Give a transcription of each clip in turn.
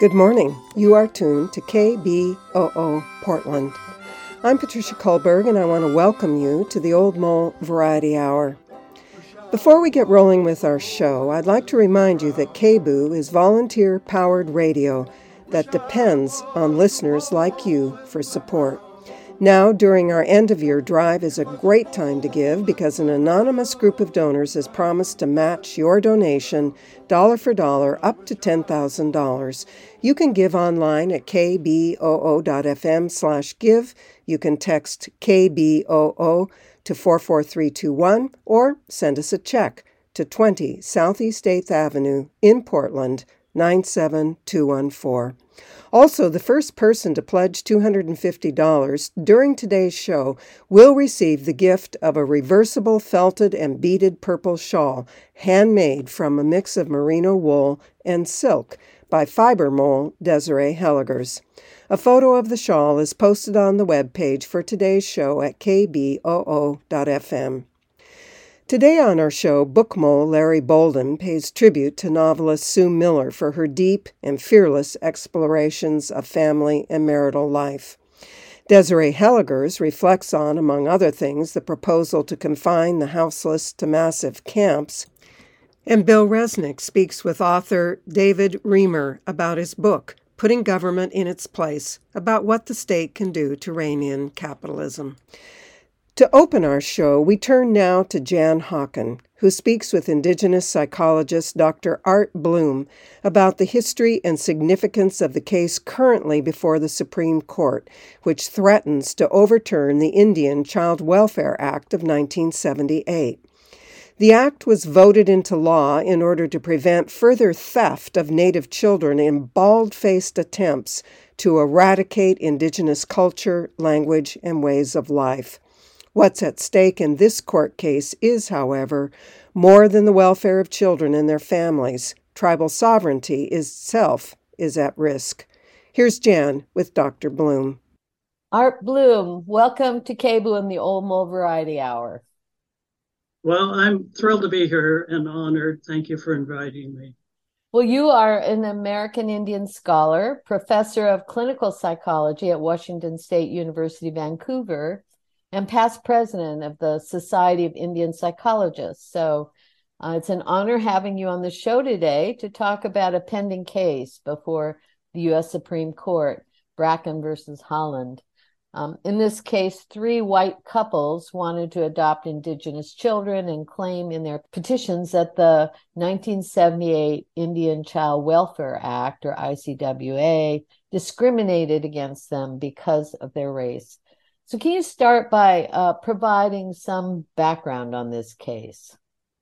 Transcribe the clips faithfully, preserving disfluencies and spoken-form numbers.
Good morning. You are tuned to K B O O Portland. I'm Patricia Kullberg, and I want to welcome you to the Old Mole Variety Hour. Before we get rolling with our show, I'd like to remind you that K B O O is volunteer-powered radio that depends on listeners like you for support. Now, during our end-of-year drive is a great time to give because an anonymous group of donors has promised to match your donation dollar for dollar up to ten thousand dollars. You can give online at k b o o dot f m slash give. You can text K B O O to four four three two one or send us a check to twenty Southeast eighth Avenue in Portland, nine seven two one four. Also, the first person to pledge two hundred fifty dollars during today's show will receive the gift of a reversible felted and beaded purple shawl, handmade from a mix of merino wool and silk by fiber mole Desiree Helligers. A photo of the shawl is posted on the webpage for today's show at k b o o dot f m. Today on our show, book mole Larry Bolden pays tribute to novelist Sue Miller for her deep and fearless explorations of family and marital life. Desiree Helligers reflects on, among other things, the proposal to confine the houseless to massive camps. And Bill Resnick speaks with author David Reamer about his book, Putting Government in Its Place, about what the state can do to rein in capitalism. To open our show, we turn now to Jan Hawken, who speaks with Indigenous psychologist Doctor Art Bloom about the history and significance of the case currently before the Supreme Court, which threatens to overturn the Indian Child Welfare Act of nineteen seventy-eight. The act was voted into law in order to prevent further theft of Native children in bald-faced attempts to eradicate Indigenous culture, language, and ways of life. What's at stake in this court case is, however, more than the welfare of children and their families. Tribal sovereignty itself is at risk. Here's Jan with Doctor Bloom. Art Bloom, welcome to K B O O and the Old Mole Variety Hour. Well, I'm thrilled to be here and honored. Thank you for inviting me. Well, you are an American Indian scholar, professor of clinical psychology at Washington State University, Vancouver, and past president of the Society of Indian Psychologists. So uh, it's an honor having you on the show today to talk about a pending case before the U S Supreme Court, Bracken versus Holland. Um, in this case, three white couples wanted to adopt Indigenous children and claim in their petitions that the nineteen seventy-eight Indian Child Welfare Act, or I C W A, discriminated against them because of their race. So can you start by uh, providing some background on this case?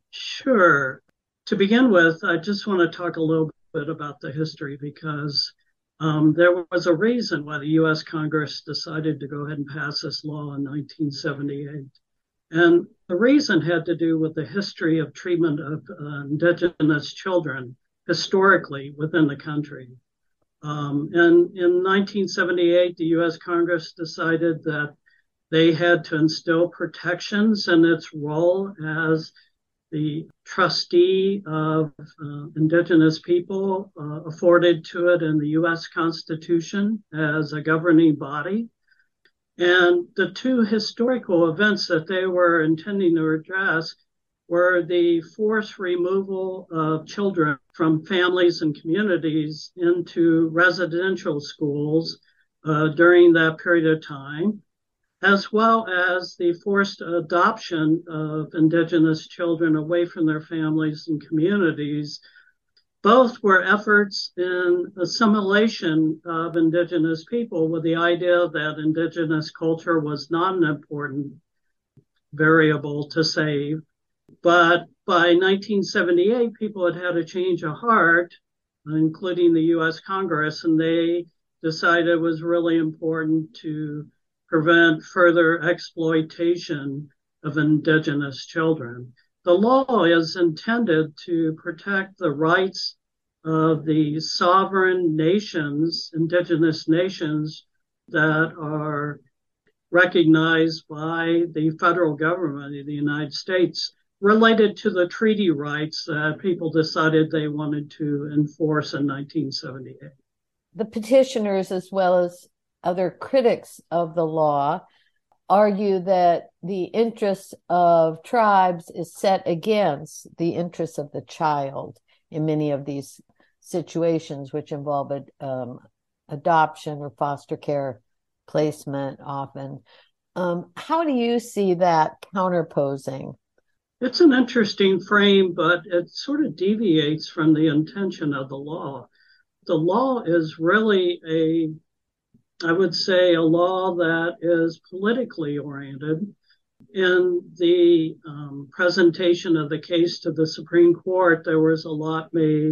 Sure. To begin with, I just want to talk a little bit about the history because um, there was a reason why the U S Congress decided to go ahead and pass this law in nineteen seventy-eight. And the reason had to do with the history of treatment of uh, Indigenous children historically within the country. Um, and in nineteen seventy-eight, the U S Congress decided that they had to instill protections in its role as the trustee of uh, Indigenous people uh, afforded to it in the U S Constitution as a governing body. And the two historical events that they were intending to address were the forced removal of children from families and communities into residential schools uh, during that period of time, as well as the forced adoption of Indigenous children away from their families and communities. Both were efforts in assimilation of Indigenous people with the idea that Indigenous culture was not an important variable to save. But by nineteen seventy-eight, people had had a change of heart, including the U S Congress, and they decided it was really important to prevent further exploitation of Indigenous children. The law is intended to protect the rights of the sovereign nations, Indigenous nations, that are recognized by the federal government of the United States, related to the treaty rights that people decided they wanted to enforce in nineteen seventy-eight. the petitioners, as well as other critics of the law, argue that the interests of tribes is set against the interests of the child in many of these situations, which involve um, adoption or foster care placement often. Um, how do you see that counterposing? It's an interesting frame, but it sort of deviates from the intention of the law. The law is really a, I would say, a law that is politically oriented. In the um, presentation of the case to the Supreme Court, there was a lot made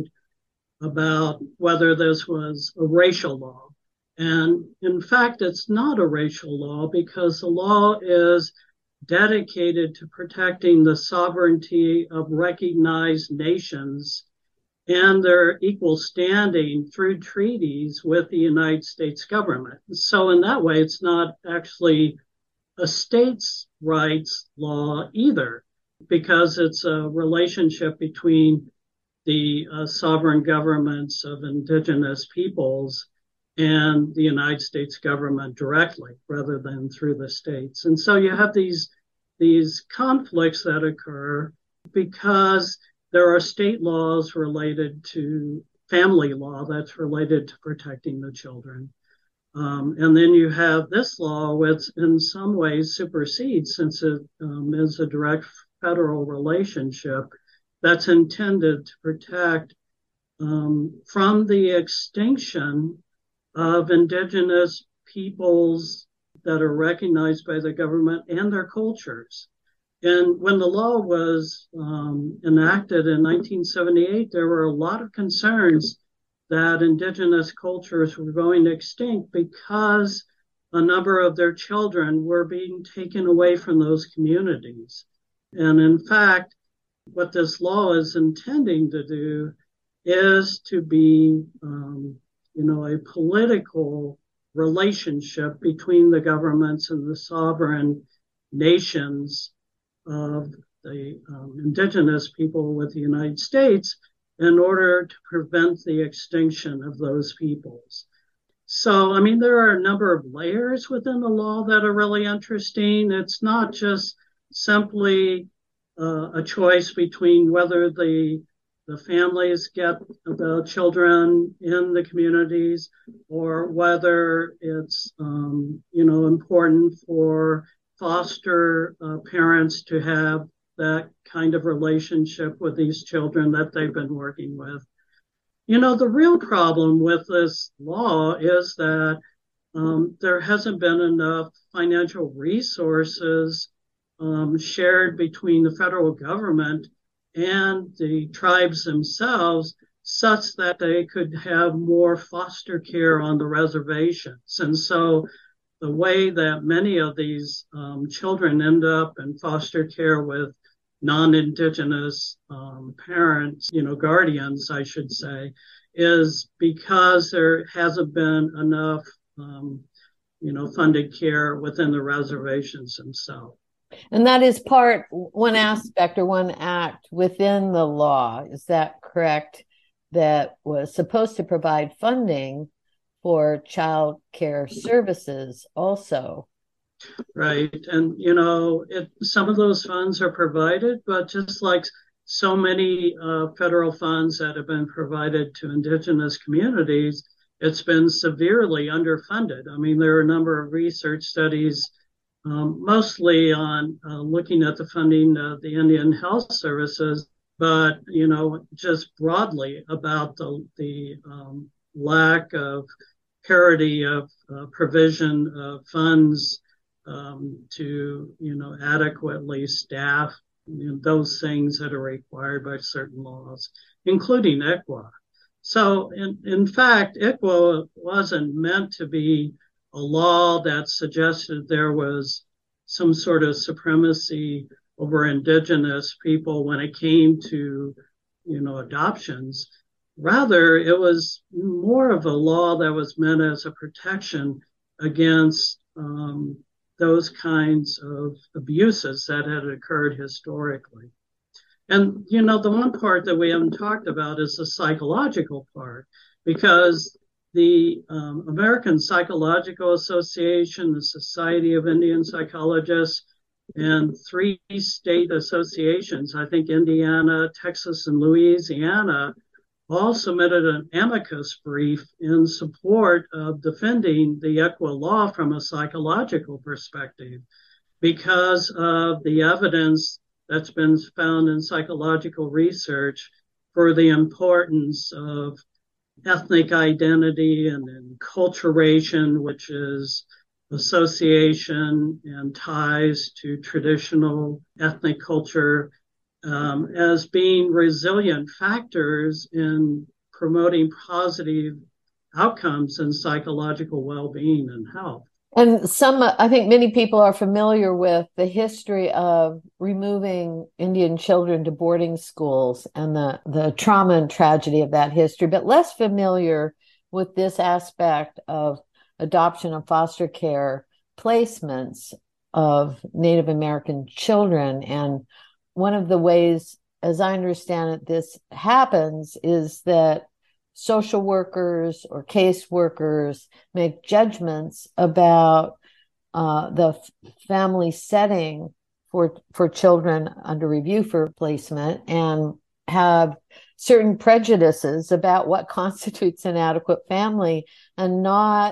about whether this was a racial law. And in fact, it's not a racial law because the law is dedicated to protecting the sovereignty of recognized nations and their equal standing through treaties with the United States government. So in that way, it's not actually a states' rights law either, because it's a relationship between the uh, sovereign governments of indigenous peoples and the United States government directly, rather than through the states. And so you have these, these conflicts that occur because there are state laws related to family law that's related to protecting the children. Um, and then you have this law, which in some ways supersedes, since it um, is a direct federal relationship that's intended to protect um, from the extinction of indigenous peoples that are recognized by the government and their cultures. And when the law was um, enacted in nineteen seventy-eight, there were a lot of concerns that indigenous cultures were going extinct because a number of their children were being taken away from those communities. And in fact, what this law is intending to do is to be, um, you know, a political relationship between the governments and the sovereign nations of the um, indigenous people with the United States in order to prevent the extinction of those peoples. So, I mean, there are a number of layers within the law that are really interesting. It's not just simply uh, a choice between whether the the families get the children in the communities or whether it's, um, you know, important for foster uh, parents to have that kind of relationship with these children that they've been working with. You know, the real problem with this law is that um, there hasn't been enough financial resources um, shared between the federal government and the tribes themselves such that they could have more foster care on the reservations. And so the way that many of these um, children end up in foster care with non-Indigenous um, parents, you know, guardians, I should say, is because there hasn't been enough, um, you know, funded care within the reservations themselves. And that is part, one aspect or one act within the law, is that correct, that was supposed to provide funding for child care services also? Right. And, you know, it, some of those funds are provided, but just like so many uh, federal funds that have been provided to indigenous communities, it's been severely underfunded. I mean, there are a number of research studies, um, mostly on uh, looking at the funding of the Indian Health Services, but, you know, just broadly about the, the um, lack of parity of uh, provision of funds um, to, you know, adequately staff, you know, those things that are required by certain laws, including I C W A. So, in, in fact, I C W A wasn't meant to be a law that suggested there was some sort of supremacy over indigenous people when it came to, you know, adoptions. Rather, it was more of a law that was meant as a protection against um, those kinds of abuses that had occurred historically. And, you know, the one part that we haven't talked about is the psychological part, because the um, American Psychological Association, the Society of Indian Psychologists, and three state associations, I think Indiana, Texas, and Louisiana, all submitted an amicus brief in support of defending the ECWA law from a psychological perspective because of the evidence that's been found in psychological research for the importance of ethnic identity and enculturation, which is association and ties to traditional ethnic culture, um, as being resilient factors in promoting positive outcomes in psychological well-being and health. And some, I think many people are familiar with the history of removing Indian children to boarding schools and the, the trauma and tragedy of that history, but less familiar with this aspect of adoption and foster care placements of Native American children. And one of the ways, as I understand it, this happens is that social workers or caseworkers make judgments about uh, the f- family setting for for children under review for placement and have certain prejudices about what constitutes an adequate family and not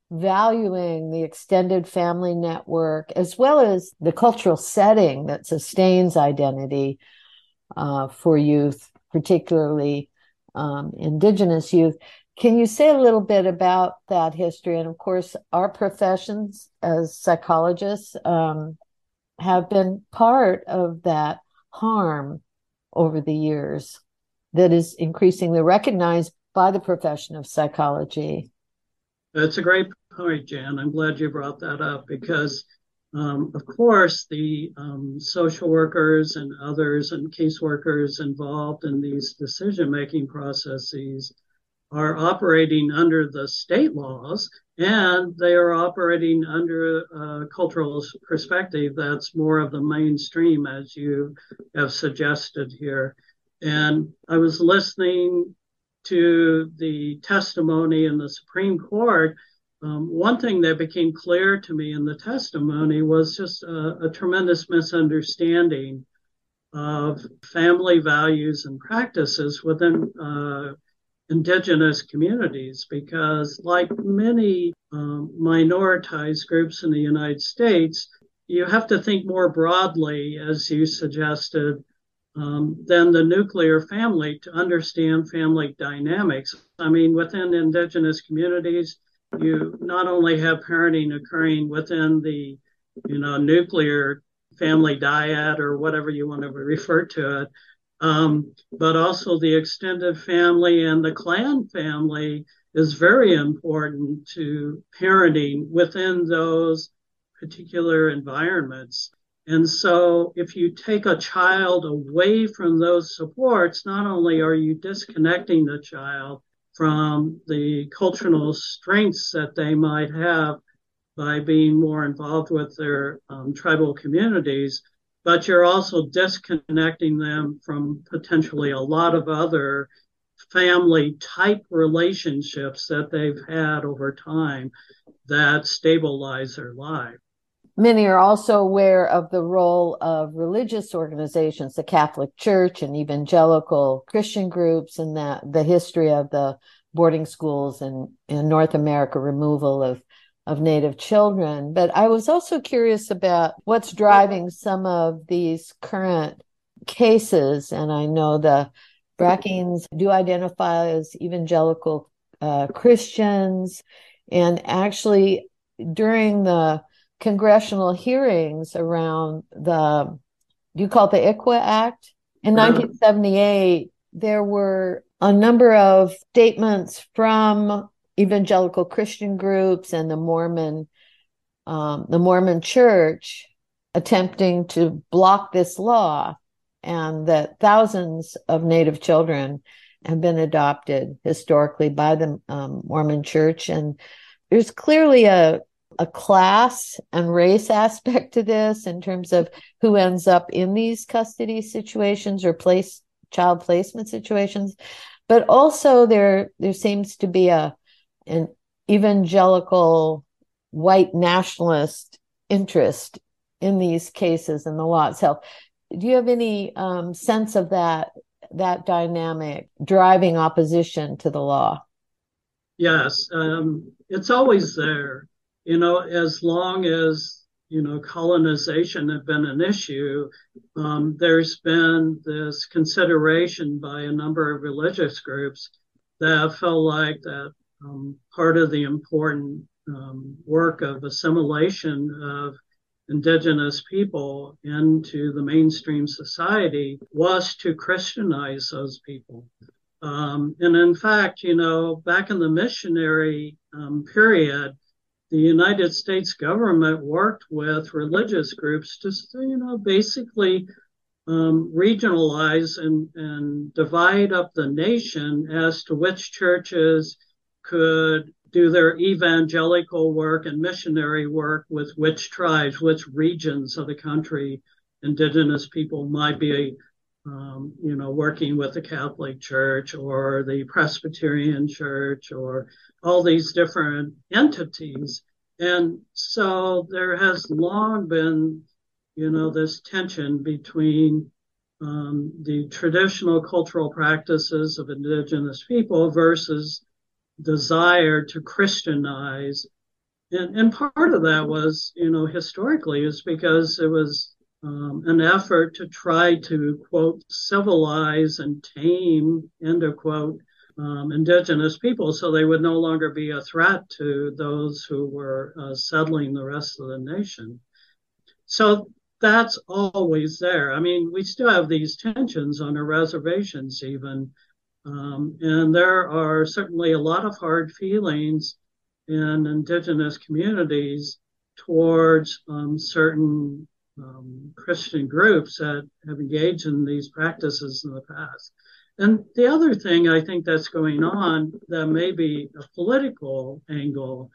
valuing the extended family network as well as the cultural setting that sustains identity uh, for youth, particularly Um, Indigenous youth. Can you say a little bit about that history? And of course, our professions as psychologists um, have been part of that harm over the years that is increasingly recognized by the profession of psychology. That's a great point, Jan. I'm glad you brought that up because, um, of course, the um, social workers and others and caseworkers involved in these decision-making processes are operating under the state laws, and they are operating under a cultural perspective that's more of the mainstream, as you have suggested here. And I was listening to the testimony in the Supreme Court. Um, one thing that became clear to me in the testimony was just a, a tremendous misunderstanding of family values and practices within uh, Indigenous communities, because like many um, minoritized groups in the United States, you have to think more broadly, as you suggested, um, than the nuclear family to understand family dynamics. I mean, within Indigenous communities, you not only have parenting occurring within the, you know, nuclear family dyad or whatever you want to refer to it, um, but also the extended family and the clan family is very important to parenting within those particular environments. And so if you take a child away from those supports, not only are you disconnecting the child from the cultural strengths that they might have by being more involved with their um, tribal communities, but you're also disconnecting them from potentially a lot of other family type relationships that they've had over time that stabilize their life. Many are also aware of the role of religious organizations, the Catholic Church and evangelical Christian groups, and that the history of the boarding schools in, in North America, removal of, of Native children. But I was also curious about what's driving some of these current cases. And I know the Brackens do identify as evangelical uh, Christians. And actually, during the congressional hearings around the, do you call it the ICWA Act? In yeah. nineteen seventy-eight, there were a number of statements from evangelical Christian groups and the Mormon, um, the Mormon Church attempting to block this law, and that thousands of Native children have been adopted historically by the um, Mormon Church. And there's clearly a a class and race aspect to this in terms of who ends up in these custody situations or place child placement situations. But also there, there seems to be a, an evangelical white nationalist interest in these cases and the law itself. Do you have any um, sense of that that dynamic driving opposition to the law? Yes, um, it's always there. You know, as long as, you know, colonization had been an issue, um, there's been this consideration by a number of religious groups that felt like that um, part of the important um, work of assimilation of indigenous people into the mainstream society was to Christianize those people. Um, and in fact, you know, back in the missionary um, period, the United States government worked with religious groups to, you know, basically um, regionalize and, and divide up the nation as to which churches could do their evangelical work and missionary work with which tribes, which regions of the country indigenous people might be, um, you know, working with the Catholic Church or the Presbyterian Church or all these different entities. And so there has long been, you know, this tension between um, the traditional cultural practices of indigenous people versus desire to Christianize. And, and part of that was, you know, historically is because it was um, an effort to try to, quote, civilize and tame, end of quote, um, indigenous people so they would no longer be a threat to those who were uh, settling the rest of the nation. So that's always there. I mean, we still have these tensions on our reservations even. Um, and there are certainly a lot of hard feelings in indigenous communities towards um, certain um, Christian groups that have engaged in these practices in the past. And the other thing I think that's going on that may be a political angle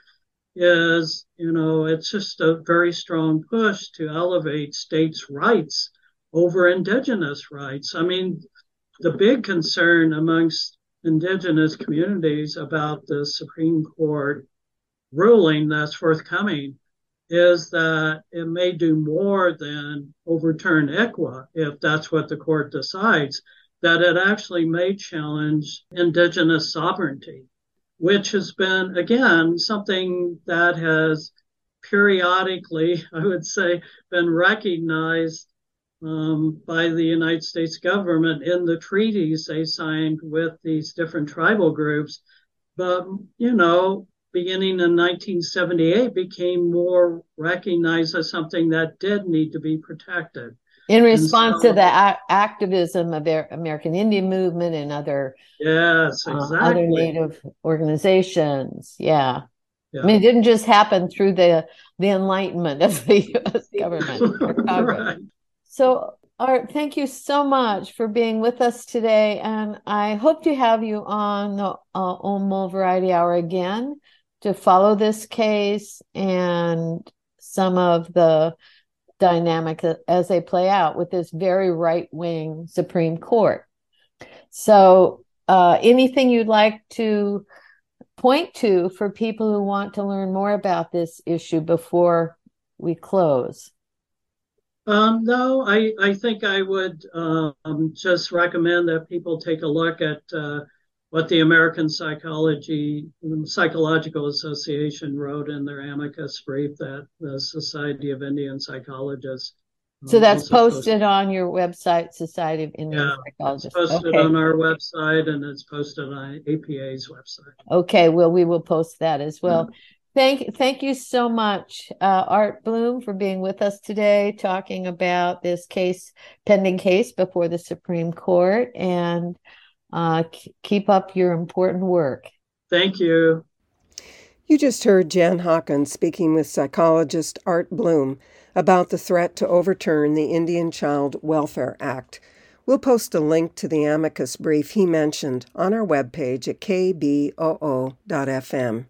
is, you know, it's just a very strong push to elevate states' rights over indigenous rights. I mean, the big concern amongst indigenous communities about the Supreme Court ruling that's forthcoming is that it may do more than overturn I C W A if that's what the court decides, that it actually may challenge indigenous sovereignty, which has been, again, something that has periodically, I would say, been recognized um, by the United States government in the treaties they signed with these different tribal groups. But, you know, beginning in nineteen seventy-eight became more recognized as something that did need to be protected. In response so, to the a- activism of the American Indian movement and other, yes, exactly. uh, other Native organizations. Yeah. yeah. I mean, it didn't just happen through the, the enlightenment of the U S government or Congress. Right. So, Art, thank you so much for being with us today. And I hope to have you on the uh, Old Mole Variety Hour again to follow this case and some of the dynamic as they play out with this very right-wing Supreme Court. So uh, anything you'd like to point to for people who want to learn more about this issue before we close? Um, no, I, I think I would um, just recommend that people take a look at uh, what the American Psychology Psychological Association wrote in their amicus brief that the Society of Indian Psychologists. So that's posted, posted on your website, Society of Indian yeah, Psychologists. It's posted okay. on our website and it's posted on A P A's website. Okay, well, we will post that as well. Mm-hmm. Thank, thank you so much, uh, Art Bloom, for being with us today, talking about this case, pending case before the Supreme Court, and uh, k- keep up your important work. Thank you. You just heard Jan Hawkins speaking with psychologist Art Bloom about the threat to overturn the Indian Child Welfare Act. We'll post a link to the amicus brief he mentioned on our webpage at k b o o dot f m.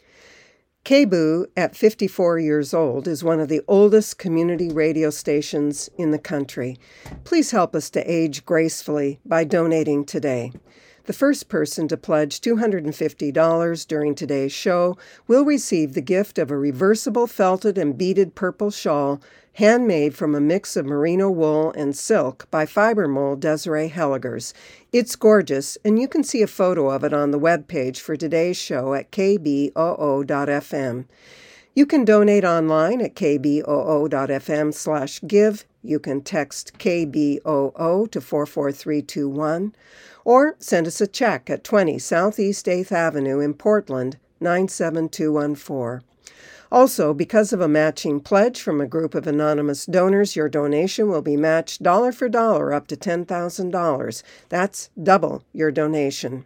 K B O O, at fifty-four years old, is one of the oldest community radio stations in the country. Please help us to age gracefully by donating today. The first person to pledge two hundred fifty dollars during today's show will receive the gift of a reversible felted and beaded purple shawl handmade from a mix of merino wool and silk by Fiber Mold Desiree Helligers. It's gorgeous, and you can see a photo of it on the webpage for today's show at k b o o dot f m. You can donate online at k b o o dot f m slash give. You can text K B O O to four four three two one, or send us a check at twenty Southeast eighth Avenue in Portland, nine seven two one four. Also, because of a matching pledge from a group of anonymous donors, your donation will be matched dollar for dollar up to ten thousand dollars. That's double your donation.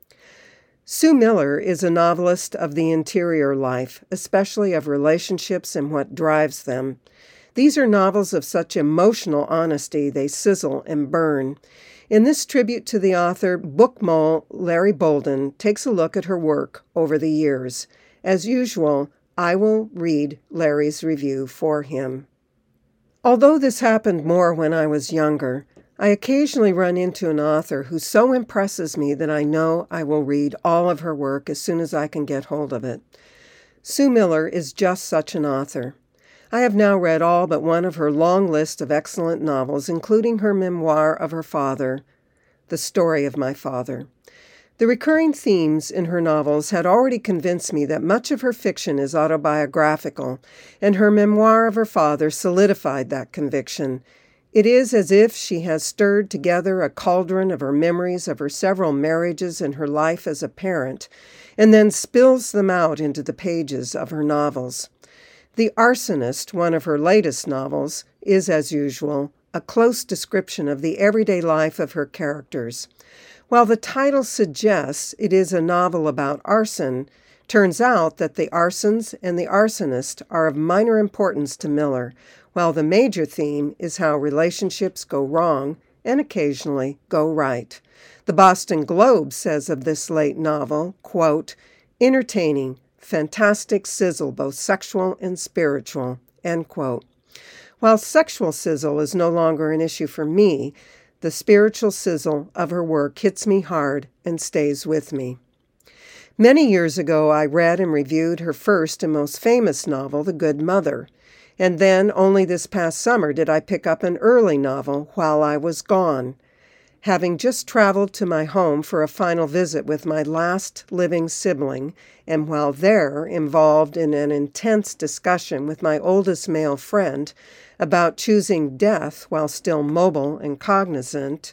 Sue Miller is a novelist of the interior life, especially of relationships and what drives them. These are novels of such emotional honesty they sizzle and burn. In this tribute to the author, book mole Larry Bolden takes a look at her work over the years. As usual, I will read Larry's review for him. Although this happened more when I was younger, I occasionally run into an author who so impresses me that I know I will read all of her work as soon as I can get hold of it. Sue Miller is just such an author. I have now read all but one of her long list of excellent novels, including her memoir of her father, The Story of My Father. The recurring themes in her novels had already convinced me that much of her fiction is autobiographical, and her memoir of her father solidified that conviction. It is as if she has stirred together a cauldron of her memories of her several marriages and her life as a parent, and then spills them out into the pages of her novels. The Arsonist, one of her latest novels, is, as usual, a close description of the everyday life of her characters. While the title suggests it is a novel about arson, turns out that the arsons and the arsonist are of minor importance to Miller, while the major theme is how relationships go wrong and occasionally go right. The Boston Globe says of this late novel, quote, entertaining, fantastic sizzle, both sexual and spiritual, end quote. While sexual sizzle is no longer an issue for me, the spiritual sizzle of her work hits me hard and stays with me. Many years ago, I read and reviewed her first and most famous novel, The Good Mother, and then only this past summer did I pick up an early novel, While I Was Gone. Having just traveled to my home for a final visit with my last living sibling, and while there involved in an intense discussion with my oldest male friend about choosing death while still mobile and cognizant,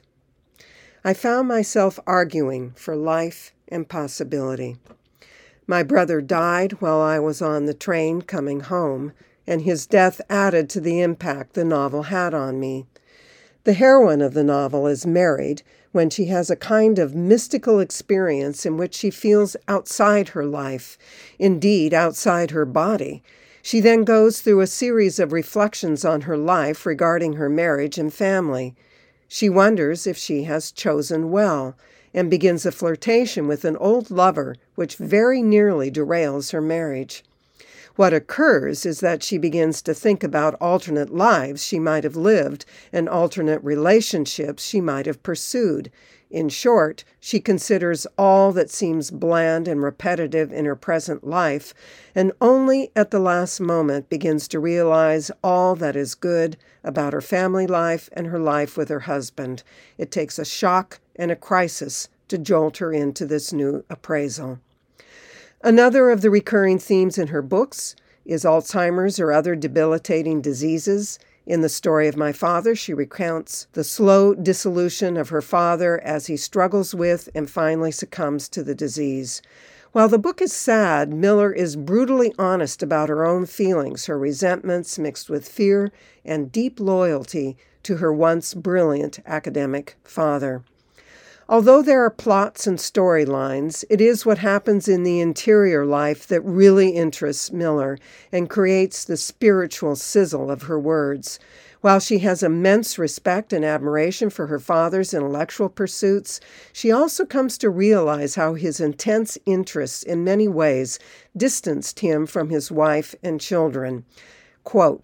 I found myself arguing for life and possibility. My brother died while I was on the train coming home, and his death added to the impact the novel had on me. The heroine of the novel is married when she has a kind of mystical experience in which she feels outside her life, indeed outside her body. She then goes through a series of reflections on her life regarding her marriage and family. She wonders if she has chosen well, and begins a flirtation with an old lover which very nearly derails her marriage. What occurs is that she begins to think about alternate lives she might have lived and alternate relationships she might have pursued. In short, she considers all that seems bland and repetitive in her present life, and only at the last moment begins to realize all that is good about her family life and her life with her husband. It takes a shock and a crisis to jolt her into this new appraisal. Another of the recurring themes in her books is Alzheimer's or other debilitating diseases. In The Story of My Father, she recounts the slow dissolution of her father as he struggles with and finally succumbs to the disease. While the book is sad, Miller is brutally honest about her own feelings, her resentments mixed with fear and deep loyalty to her once brilliant academic father. Although there are plots and storylines, it is what happens in the interior life that really interests Miller and creates the spiritual sizzle of her words. While she has immense respect and admiration for her father's intellectual pursuits, she also comes to realize how his intense interests in many ways distanced him from his wife and children. Quote,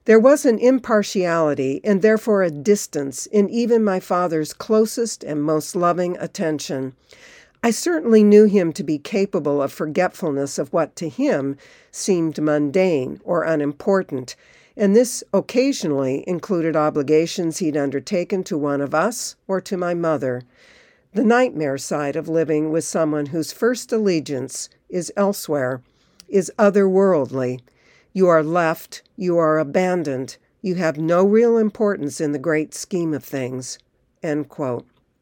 There was an impartiality and therefore a distance in even my father's closest and most loving attention. I certainly knew him to be capable of forgetfulness of what to him seemed mundane or unimportant, and this occasionally included obligations he'd undertaken to one of us or to my mother. The nightmare side of living with someone whose first allegiance is elsewhere, is otherworldly. You are left, you are abandoned, you have no real importance in the great scheme of things." End quote.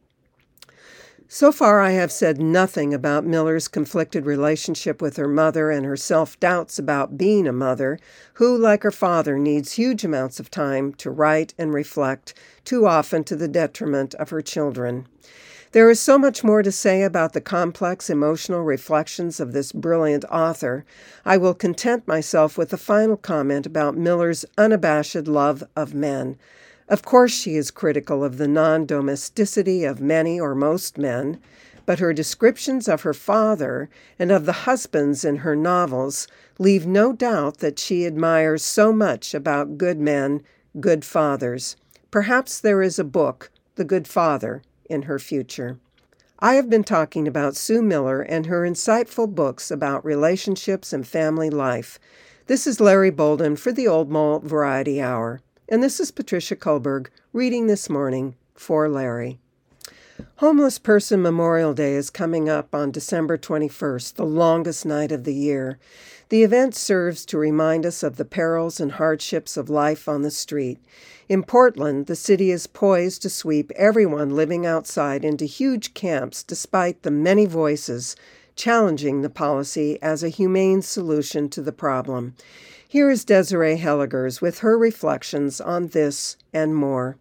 So far, I have said nothing about Miller's conflicted relationship with her mother and her self-doubts about being a mother, who, like her father, needs huge amounts of time to write and reflect, too often to the detriment of her children. There is so much more to say about the complex emotional reflections of this brilliant author. I will content myself with a final comment about Miller's unabashed love of men. Of course, she is critical of the non-domesticity of many or most men, but her descriptions of her father and of the husbands in her novels leave no doubt that she admires so much about good men, good fathers. Perhaps there is a book, The Good Father, in her future. I have been talking about Sue Miller and her insightful books about relationships and family life. This is Larry Bolden for the Old Mole Variety Hour. And this is Patricia Kullberg reading this morning for Larry. Homeless Person Memorial Day is coming up on December twenty-first, the longest night of the year. The event serves to remind us of the perils and hardships of life on the street. In Portland, the city is poised to sweep everyone living outside into huge camps despite the many voices challenging the policy as a humane solution to the problem. Here is Desiree Helligers with her reflections on this and more.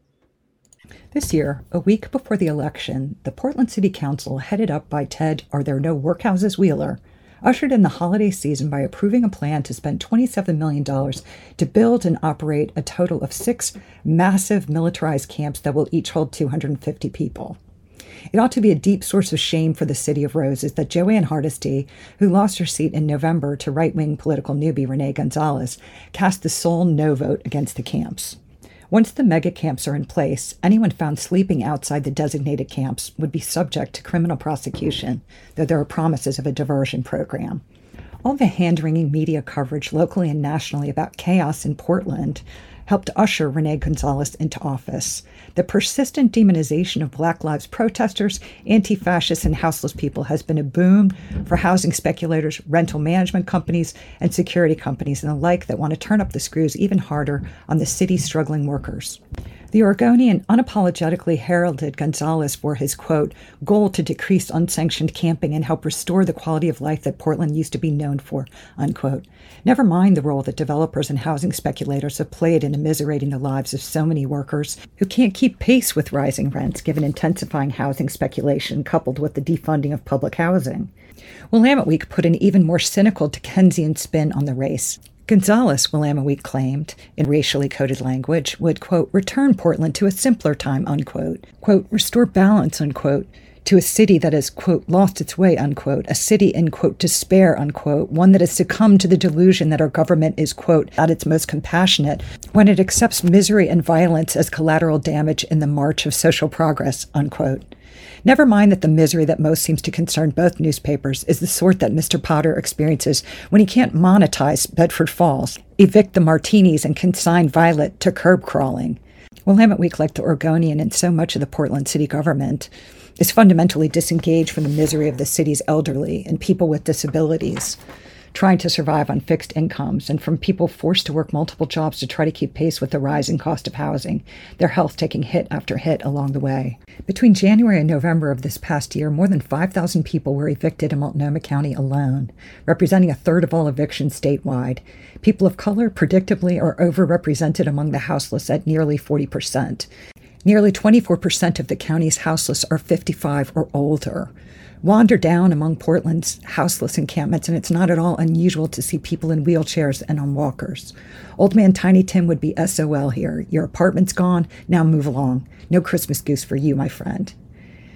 This year, a week before the election, the Portland City Council, headed up by Ted Are There No Workhouses Wheeler, ushered in the holiday season by approving a plan to spend twenty-seven million dollars to build and operate a total of six massive militarized camps that will each hold two hundred fifty people. It ought to be a deep source of shame for the City of Roses that Joanne Hardesty, who lost her seat in November to right-wing political newbie Renee Gonzalez, cast the sole no vote against the camps. Once the mega camps are in place, anyone found sleeping outside the designated camps would be subject to criminal prosecution, though there are promises of a diversion program. All the hand-wringing media coverage locally and nationally about chaos in Portland helped usher Renee Gonzalez into office. The persistent demonization of Black Lives protesters, anti-fascists, and houseless people has been a boon for housing speculators, rental management companies, and security companies and the like that want to turn up the screws even harder on the city's struggling workers. The Oregonian unapologetically heralded Gonzalez for his, quote, goal to decrease unsanctioned camping and help restore the quality of life that Portland used to be known for, unquote. Never mind the role that developers and housing speculators have played in immiserating the lives of so many workers who can't keep pace with rising rents given intensifying housing speculation coupled with the defunding of public housing. Willamette Week put an even more cynical Dickensian spin on the race. Gonzalez, Willamette Week claimed, in racially coded language, would, quote, return Portland to a simpler time, unquote, quote, restore balance, unquote, to a city that has, quote, lost its way, unquote, a city in, quote, despair, unquote, one that has succumbed to the delusion that our government is, quote, at its most compassionate when it accepts misery and violence as collateral damage in the march of social progress, unquote. Never mind that the misery that most seems to concern both newspapers is the sort that Mister Potter experiences when he can't monetize Bedford Falls, evict the Martinis, and consign Violet to curb crawling. Willamette Week, like the Oregonian and so much of the Portland city government, is fundamentally disengaged from the misery of the city's elderly and people with disabilities, trying to survive on fixed incomes, and from people forced to work multiple jobs to try to keep pace with the rising cost of housing, their health taking hit after hit along the way. Between January and November of this past year, more than five thousand people were evicted in Multnomah County alone, representing a third of all evictions statewide. People of color, predictably, are overrepresented among the houseless at nearly forty percent. Nearly twenty-four percent of the county's houseless are fifty-five or older. Wander down among Portland's houseless encampments, and it's not at all unusual to see people in wheelchairs and on walkers. Old Man Tiny Tim would be S O L here. Your apartment's gone, now move along. No Christmas goose for you, my friend.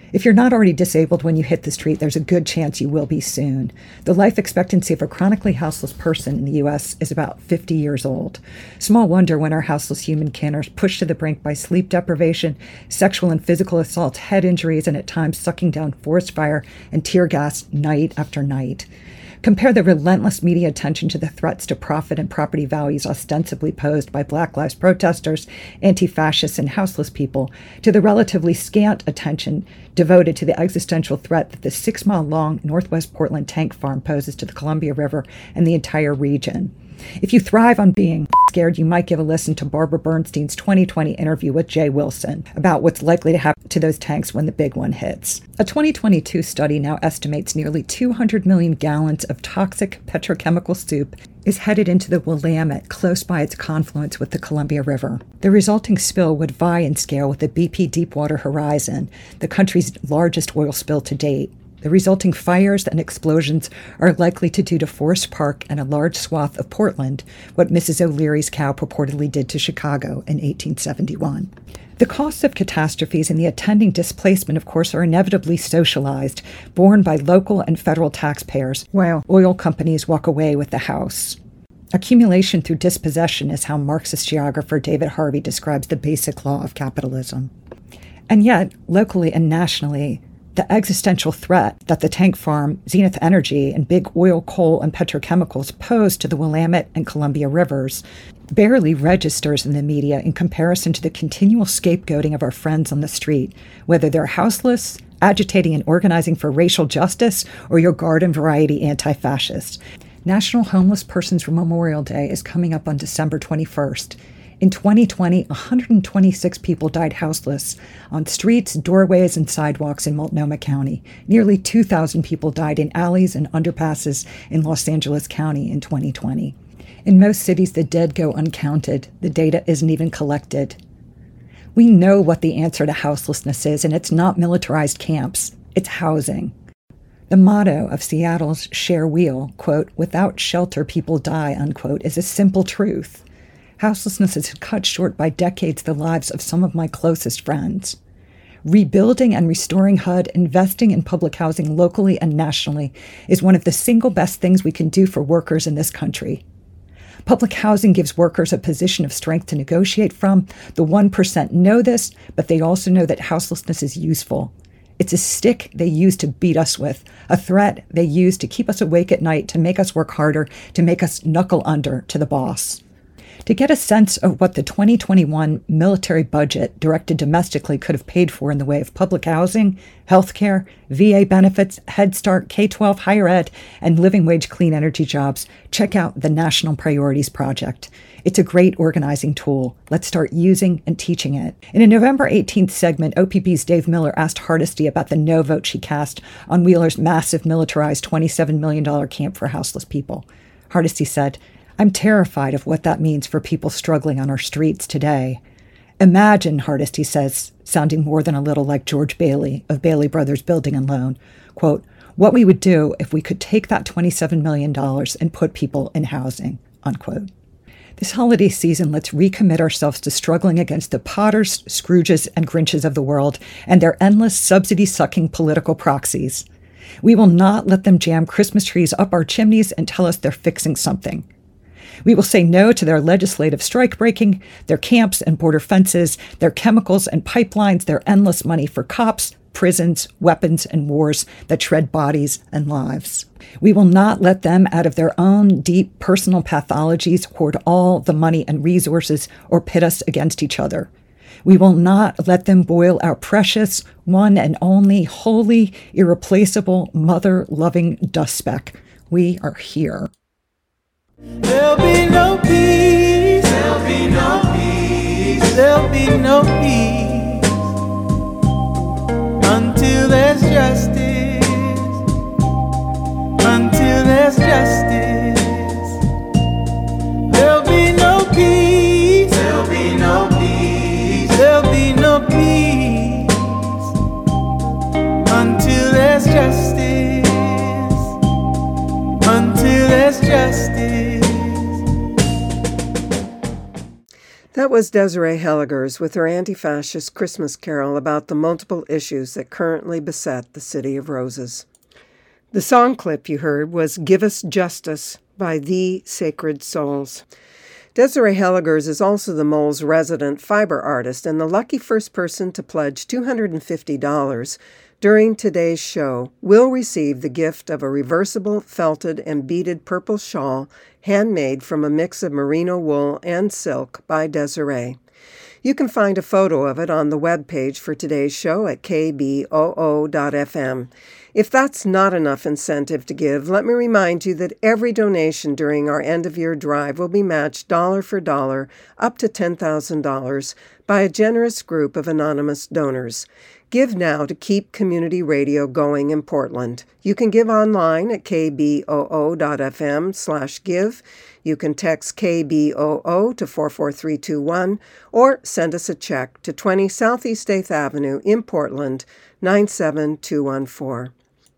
If you're not already disabled when you hit the street, there's a good chance you will be soon. The life expectancy of a chronically houseless person in the U S is about fifty years old. Small wonder when our houseless human kin are pushed to the brink by sleep deprivation, sexual and physical assault, head injuries, and at times sucking down forest fire and tear gas night after night. Compare the relentless media attention to the threats to profit and property values ostensibly posed by Black Lives protesters, anti-fascists, and houseless people to the relatively scant attention devoted to the existential threat that the six-mile-long Northwest Portland tank farm poses to the Columbia River and the entire region. If you thrive on being scared, you might give a listen to Barbara Bernstein's twenty twenty interview with Jay Wilson about what's likely to happen to those tanks when the big one hits. A twenty twenty-two study now estimates nearly two hundred million gallons of toxic petrochemical soup is headed into the Willamette close by its confluence with the Columbia River. The resulting spill would vie in scale with the B P Deepwater Horizon, the country's largest oil spill to date. The resulting fires and explosions are likely to do to Forest Park and a large swath of Portland what Missus O'Leary's cow purportedly did to Chicago in eighteen seventy-one. The costs of catastrophes and the attending displacement, of course, are inevitably socialized, borne by local and federal taxpayers, while oil companies walk away with the house. Accumulation through dispossession is how Marxist geographer David Harvey describes the basic law of capitalism. And yet, locally and nationally, the existential threat that the tank farm, Zenith Energy, and big oil, coal, and petrochemicals pose to the Willamette and Columbia rivers barely registers in the media in comparison to the continual scapegoating of our friends on the street, whether they're houseless, agitating and organizing for racial justice, or your garden variety anti-fascist. National Homeless Persons Memorial Day is coming up on December twenty-first. In twenty twenty, one hundred twenty-six people died houseless on streets, doorways, and sidewalks in Multnomah County. Nearly two thousand people died in alleys and underpasses in Los Angeles County in twenty twenty. In most cities, the dead go uncounted. The data isn't even collected. We know what the answer to houselessness is, and it's not militarized camps. It's housing. The motto of Seattle's Share Wheel, quote, "Without shelter, people die," unquote, is a simple truth. Houselessness has cut short by decades the lives of some of my closest friends. Rebuilding and restoring H U D, investing in public housing locally and nationally, is one of the single best things we can do for workers in this country. Public housing gives workers a position of strength to negotiate from. The one percent know this, but they also know that houselessness is useful. It's a stick they use to beat us with, a threat they use to keep us awake at night, to make us work harder, to make us knuckle under to the boss. To get a sense of what the twenty twenty-one military budget directed domestically could have paid for in the way of public housing, health care, V A benefits, Head Start, K twelve, higher ed, and living wage clean energy jobs, check out the National Priorities Project. It's a great organizing tool. Let's start using and teaching it. In a November eighteenth segment, O P B's Dave Miller asked Hardesty about the no vote she cast on Wheeler's massive militarized twenty-seven million dollars camp for houseless people. Hardesty said, "I'm terrified of what that means for people struggling on our streets today. Imagine," Hardesty says, sounding more than a little like George Bailey of Bailey Brothers Building and Loan, quote, "what we would do if we could take that twenty-seven million dollars and put people in housing," unquote. This holiday season, let's recommit ourselves to struggling against the Potters, Scrooges, and Grinches of the world and their endless subsidy-sucking political proxies. We will not let them jam Christmas trees up our chimneys and tell us they're fixing something. We will say no to their legislative strike-breaking, their camps and border fences, their chemicals and pipelines, their endless money for cops, prisons, weapons, and wars that shred bodies and lives. We will not let them, out of their own deep personal pathologies, hoard all the money and resources or pit us against each other. We will not let them boil our precious, one and only, holy, irreplaceable, mother-loving dust speck. We are here. There'll be no peace. There'll be no peace. There'll be no peace until there's justice. Until there's justice. There'll be no peace. There'll be no peace. There'll be no peace until there's justice. Until there's justice. That was Desiree Helligers with her anti-fascist Christmas carol about the multiple issues that currently beset the City of Roses. The song clip you heard was Give Us Justice by The Sacred Souls. Desiree Helligers is also the Mole's resident fiber artist and the lucky first person to pledge two hundred fifty dollars during today's show will receive the gift of a reversible, felted, and beaded purple shawl handmade from a mix of merino wool and silk by Desiree. You can find a photo of it on the webpage for today's show at k b o o dot f m. If that's not enough incentive to give, let me remind you that every donation during our end-of-year drive will be matched dollar for dollar up to ten thousand dollars by a generous group of anonymous donors. Give now to keep community radio going in Portland. You can give online at k b o o dot f m slash give. You can text K B O O to four four three two one or send us a check to twenty Southeast eighth Avenue in Portland, nine seven two one four.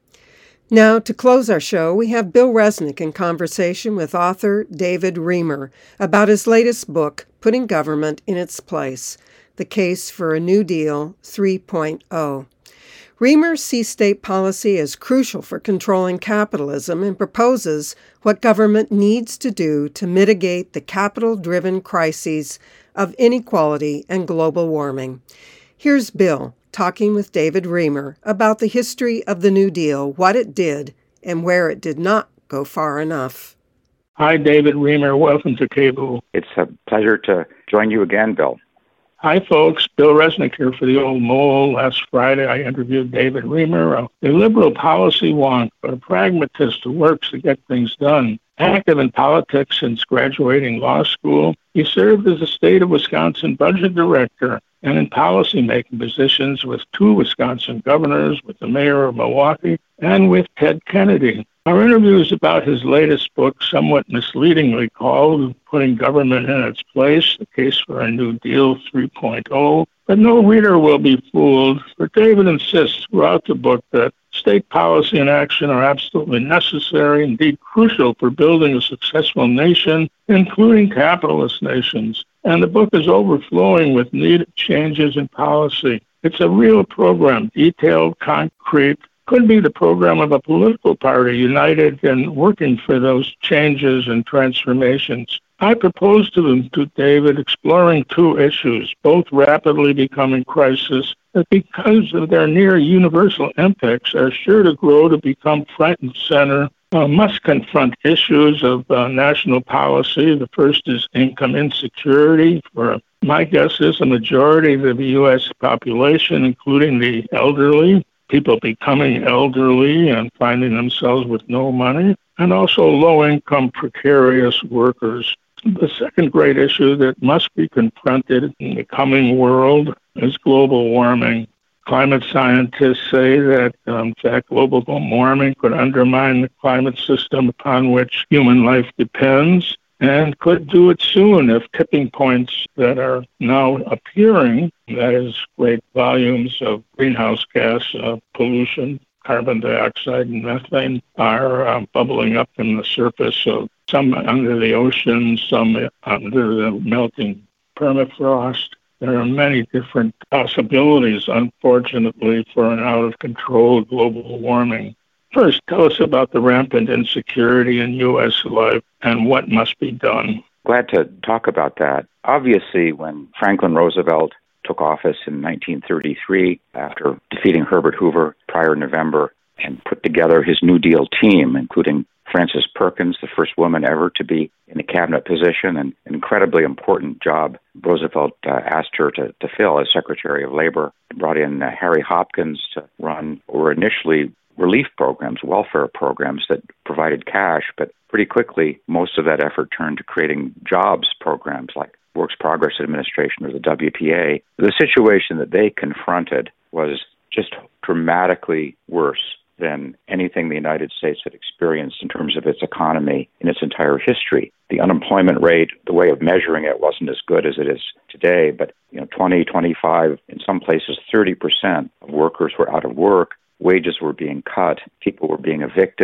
Now, to close our show, we have Bill Resnick in conversation with author David Reamer about his latest book, Putting Government in Its Place, The Case for a New Deal three point oh. Reamer sees state policy as crucial for controlling capitalism and proposes what government needs to do to mitigate the capital-driven crises of inequality and global warming. Here's Bill talking with David Reamer about the history of the New Deal, what it did, and where it did not go far enough. Hi, David Reamer. Welcome to K B O O. It's a pleasure to join you again, Bill. Hi, folks. Bill Resnick here for the Old Mole. Last Friday, I interviewed David Reamer, a, a liberal policy wonk, but a pragmatist who works to get things done. Active in politics since graduating law school, he served as the state of Wisconsin budget director and in policy-making positions with two Wisconsin governors, with the mayor of Milwaukee, and with Ted Kennedy. Our interview is about his latest book, somewhat misleadingly called Putting Government in Its Place, The Case for a New Deal three point oh. But no reader will be fooled, for David insists throughout the book that state policy and action are absolutely necessary, indeed crucial for building a successful nation, including capitalist nations. And the book is overflowing with needed changes in policy. It's a real program, detailed, concrete, could be the program of a political party united in working for those changes and transformations. I propose to them, to David, exploring two issues, both rapidly becoming crises, that because of their near universal impacts are sure to grow to become front and center, uh, must confront issues of uh, national policy. The first is income insecurity. For my guess is a majority of the U S population, including the elderly, people becoming elderly and finding themselves with no money, and also low-income precarious workers. The second great issue that must be confronted in the coming world is global warming. Climate scientists say that, um, in fact, global warming could undermine the climate system upon which human life depends, and could do it soon if tipping points that are now appearing, that is, great volumes of greenhouse gas uh, pollution, carbon dioxide and methane, are uh, bubbling up in the surface of some under the ocean, some under the melting permafrost. There are many different possibilities, unfortunately, for an out-of-control global warming. First, tell us about the rampant insecurity in U S life and what must be done. Glad to talk about that. Obviously, when Franklin Roosevelt took office in nineteen thirty-three, after defeating Herbert Hoover prior November, and put together his New Deal team, including Frances Perkins, the first woman ever to be in a cabinet position, an incredibly important job Roosevelt uh, asked her to, to fill as Secretary of Labor. Brought in uh, Harry Hopkins to run what were initially relief programs, welfare programs that provided cash, but pretty quickly most of that effort turned to creating jobs programs like Works Progress Administration or the W P A. The situation that they confronted was just dramatically worse than anything the United States had experienced in terms of its economy in its entire history. The unemployment rate, the way of measuring it wasn't as good as it is today, but you know, twenty, twenty-five, in some places thirty percent of workers were out of work. Wages were being cut. People were being evicted.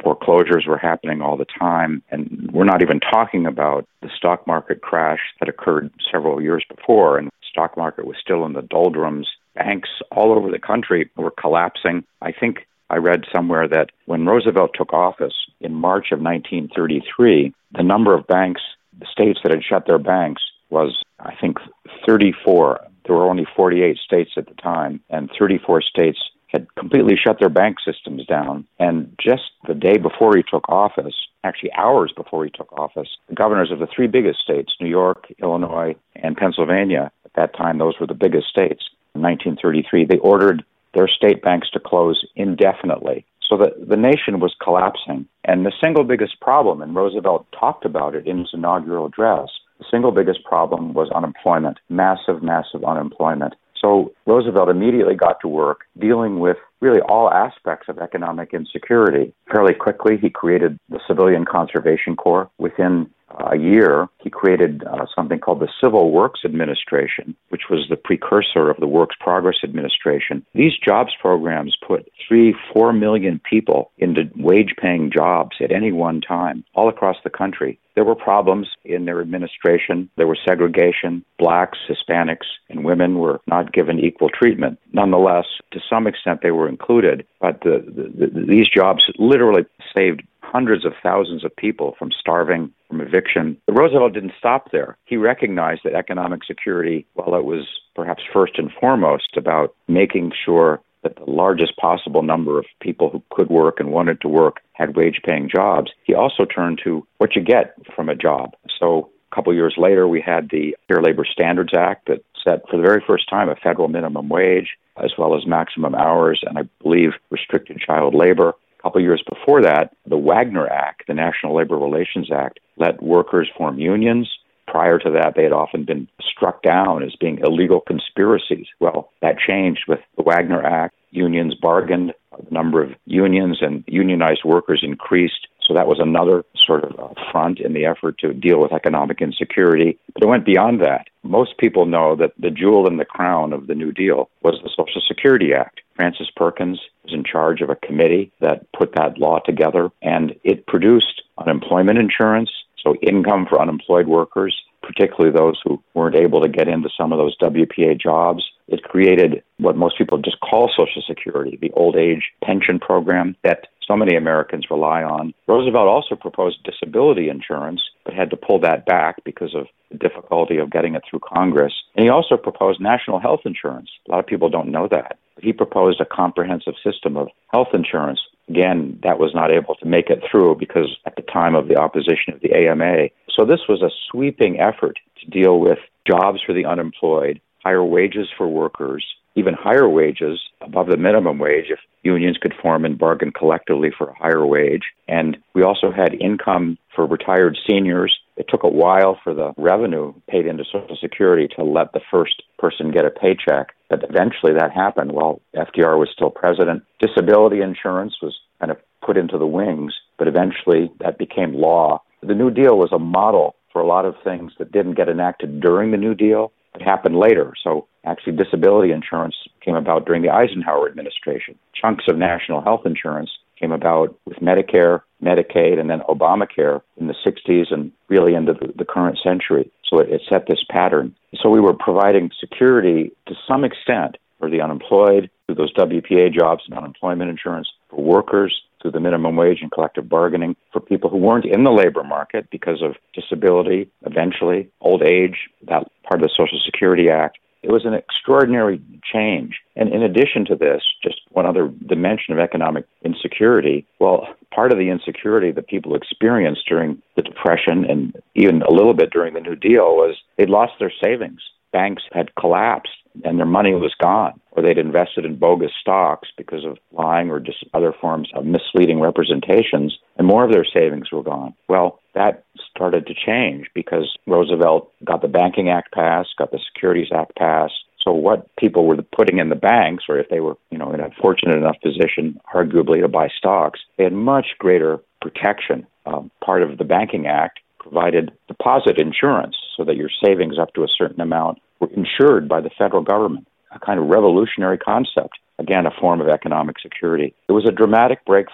Foreclosures were happening all the time. And we're not even talking about the stock market crash that occurred several years before. And the stock market was still in the doldrums. Banks all over the country were collapsing. I think I read somewhere that when Roosevelt took office in March of nineteen thirty-three, the number of banks, the states that had shut their banks was, I think, thirty-four. There were only forty-eight states at the time, and thirty-four states had completely shut their bank systems down. And just the day before he took office, actually hours before he took office, the governors of the three biggest states, New York, Illinois, and Pennsylvania, at that time those were the biggest states, in nineteen thirty-three, they ordered their state banks to close indefinitely. So the, the nation was collapsing. And the single biggest problem, and Roosevelt talked about it in his inaugural address, the single biggest problem was unemployment, massive, massive unemployment. So Roosevelt immediately got to work dealing with really all aspects of economic insecurity. Fairly quickly, he created the Civilian Conservation Corps. Within a year, he created uh, something called the Civil Works Administration, which was the precursor of the Works Progress Administration. These jobs programs put three, four million people into wage-paying jobs at any one time, all across the country. There were problems in their administration. There was segregation. Blacks, Hispanics, and women were not given equal treatment. Nonetheless, to some extent, they were included. But the, the, the, these jobs literally saved hundreds of thousands of people from starving, from eviction. But Roosevelt didn't stop there. He recognized that economic security, while it was perhaps first and foremost about making sure that the largest possible number of people who could work and wanted to work had wage-paying jobs, he also turned to what you get from a job. So a couple years later, we had the Fair Labor Standards Act that set for the very first time a federal minimum wage, as well as maximum hours, and I believe restricted child labor. A couple years before that, the Wagner Act, the National Labor Relations Act, let workers form unions. Prior to that, they had often been struck down as being illegal conspiracies. Well, that changed with the Wagner Act. Unions bargained. The number of unions and unionized workers increased. So that was another sort of uh, front in the effort to deal with economic insecurity. But it went beyond that. Most people know that the jewel in the crown of the New Deal was the Social Security Act. Francis Perkins was in charge of a committee that put that law together, and it produced unemployment insurance, so income for unemployed workers, particularly those who weren't able to get into some of those W P A jobs. It created what most people just call Social Security, the old age pension program that so many Americans rely on. Roosevelt also proposed disability insurance, but had to pull that back because of the difficulty of getting it through Congress. And he also proposed national health insurance. A lot of people don't know that. But he proposed a comprehensive system of health insurance. Again, that was not able to make it through because at the time of the opposition of the A M A. So this was a sweeping effort to deal with jobs for the unemployed, higher wages for workers, even higher wages above the minimum wage if unions could form and bargain collectively for a higher wage. And we also had income for retired seniors. It took a while for the revenue paid into Social Security to let the first person get a paycheck, but eventually that happened while F D R was still president. Disability insurance was kind of put into the wings, but eventually that became law. The New Deal was a model for a lot of things that didn't get enacted during the New Deal. It happened later. So actually disability insurance came about during the Eisenhower administration. Chunks of national health insurance came about with Medicare, Medicaid, and then Obamacare in the sixties and really into the, the current century. So it, it set this pattern. So we were providing security to some extent for the unemployed through those W P A jobs and unemployment insurance, for workers through the minimum wage and collective bargaining, for people who weren't in the labor market because of disability, eventually, old age, that part of the Social Security Act. It was an extraordinary change. And in addition to this, just one other dimension of economic insecurity, well, part of the insecurity that people experienced during the Depression and even a little bit during the New Deal was they'd lost their savings. Banks had collapsed and their money was gone, or they'd invested in bogus stocks because of lying or just other forms of misleading representations, and more of their savings were gone. Well, that started to change because Roosevelt got the Banking Act passed, got the Securities Act passed. So what people were putting in the banks, or if they were, you know, in a fortunate enough position, arguably, to buy stocks, they had much greater protection. Um, part of the Banking Act provided deposit insurance so that your savings up to a certain amount were insured by the federal government, a kind of revolutionary concept. Again, a form of economic security. It was a dramatic breakthrough.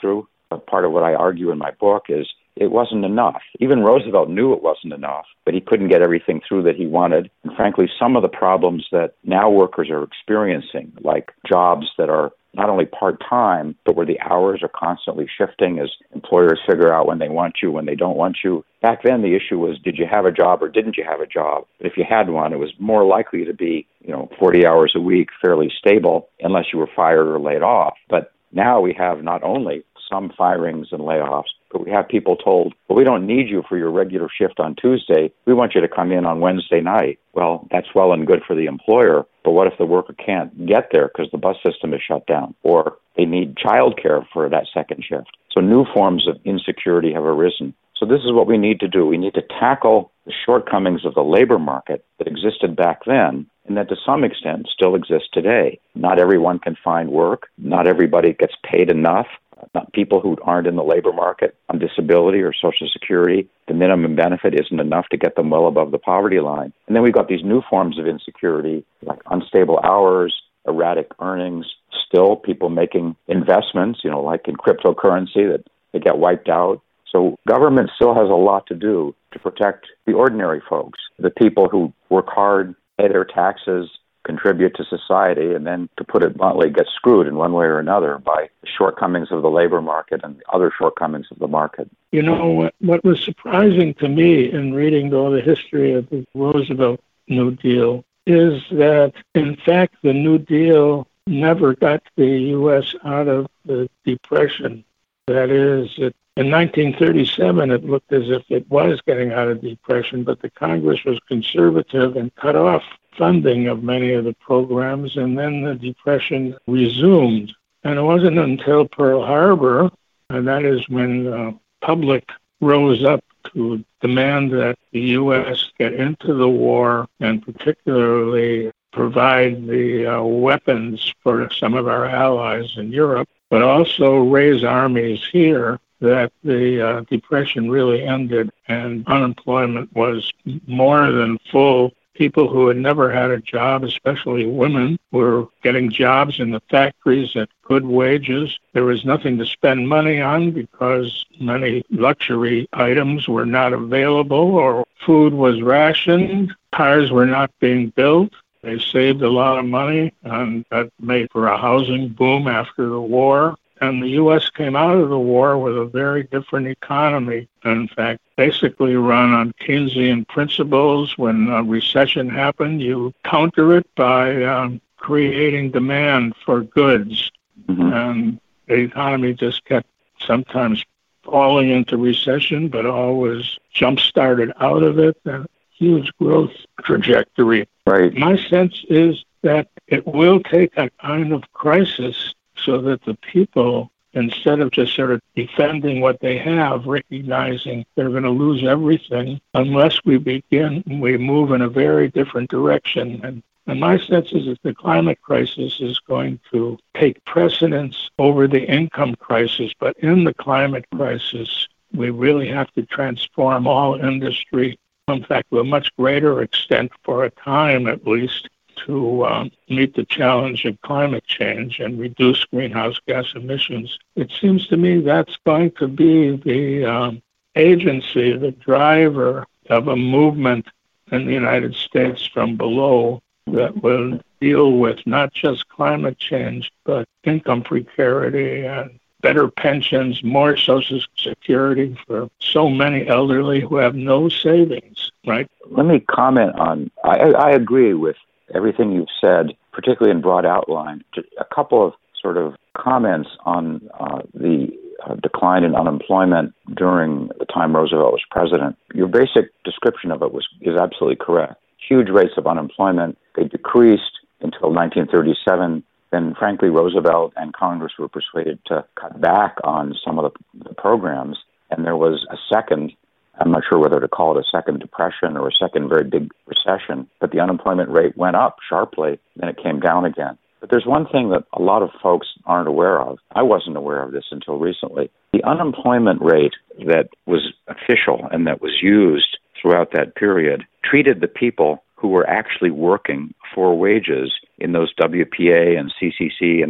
part of what I argue in my book is it wasn't enough. Even Roosevelt knew it wasn't enough, but he couldn't get everything through that he wanted. And frankly, some of the problems that now workers are experiencing, like jobs that are not only part-time, but where the hours are constantly shifting as employers figure out when they want you, when they don't want you. Back then, the issue was, did you have a job or didn't you have a job? But if you had one, it was more likely to be, you know, forty hours a week, fairly stable, unless you were fired or laid off. But now we have not only some firings and layoffs, but we have people told, well, we don't need you for your regular shift on Tuesday. We want you to come in on Wednesday night. Well, that's well and good for the employer, but what if the worker can't get there because the bus system is shut down, or they need childcare for that second shift? So new forms of insecurity have arisen. So this is what we need to do. We need to tackle the shortcomings of the labor market that existed back then and that to some extent still exists today. Not everyone can find work. Not everybody gets paid enough. Not people who aren't in the labor market on disability or Social Security. The minimum benefit isn't enough to get them well above the poverty line. And then we've got these new forms of insecurity, like unstable hours, erratic earnings, still people making investments, you know, like in cryptocurrency that they get wiped out. So government still has a lot to do to protect the ordinary folks, the people who work hard, pay their taxes, contribute to society, and then, to put it bluntly, get screwed in one way or another by the shortcomings of the labor market and the other shortcomings of the market. You know, what, what was surprising to me in reading all the history of the Roosevelt New Deal is that, in fact, the New Deal never got the U S out of the Depression. That is, it, in nineteen thirty-seven, it looked as if it was getting out of the Depression, but the Congress was conservative and cut off funding of many of the programs, and then the Depression resumed. And it wasn't until Pearl Harbor, and that is when the public rose up to demand that the U S get into the war and particularly provide the uh, weapons for some of our allies in Europe, but also raise armies here, that the uh, Depression really ended and unemployment was more than full. People who had never had a job, especially women, were getting jobs in the factories at good wages. There was nothing to spend money on because many luxury items were not available, or food was rationed. Cars were not being built. They saved a lot of money, and that made for a housing boom after the war. And the U S came out of the war with a very different economy. In fact, basically run on Keynesian principles. When a recession happened, you counter it by um, creating demand for goods. Mm-hmm. And the economy just kept sometimes falling into recession, but always jump-started out of it. A huge growth trajectory. Right. My sense is that it will take a kind of crisis so that the people, instead of just sort of defending what they have, recognizing they're going to lose everything unless we begin, we move in a very different direction. And, and my sense is that the climate crisis is going to take precedence over the income crisis. But in the climate crisis, we really have to transform all industry, in fact, to a much greater extent, for a time at least, to um, meet the challenge of climate change and reduce greenhouse gas emissions. It seems to me that's going to be the um, agency, the driver of a movement in the United States from below that will deal with not just climate change, but income precarity and better pensions, more Social Security for so many elderly who have no savings, right? Let me comment on, I, I agree with everything you've said, particularly in broad outline. A couple of sort of comments on uh, the uh, decline in unemployment during the time Roosevelt was president. Your basic description of it was is absolutely correct. Huge rates of unemployment. They decreased until nineteen thirty-seven. Then, frankly, Roosevelt and Congress were persuaded to cut back on some of the, the programs, and there was a second, I'm not sure whether to call it a second depression or a second very big recession, but the unemployment rate went up sharply, then it came down again. But there's one thing that a lot of folks aren't aware of. I wasn't aware of this until recently. The unemployment rate that was official and that was used throughout that period treated the people who were actually working for wages in those W P A and C C C and other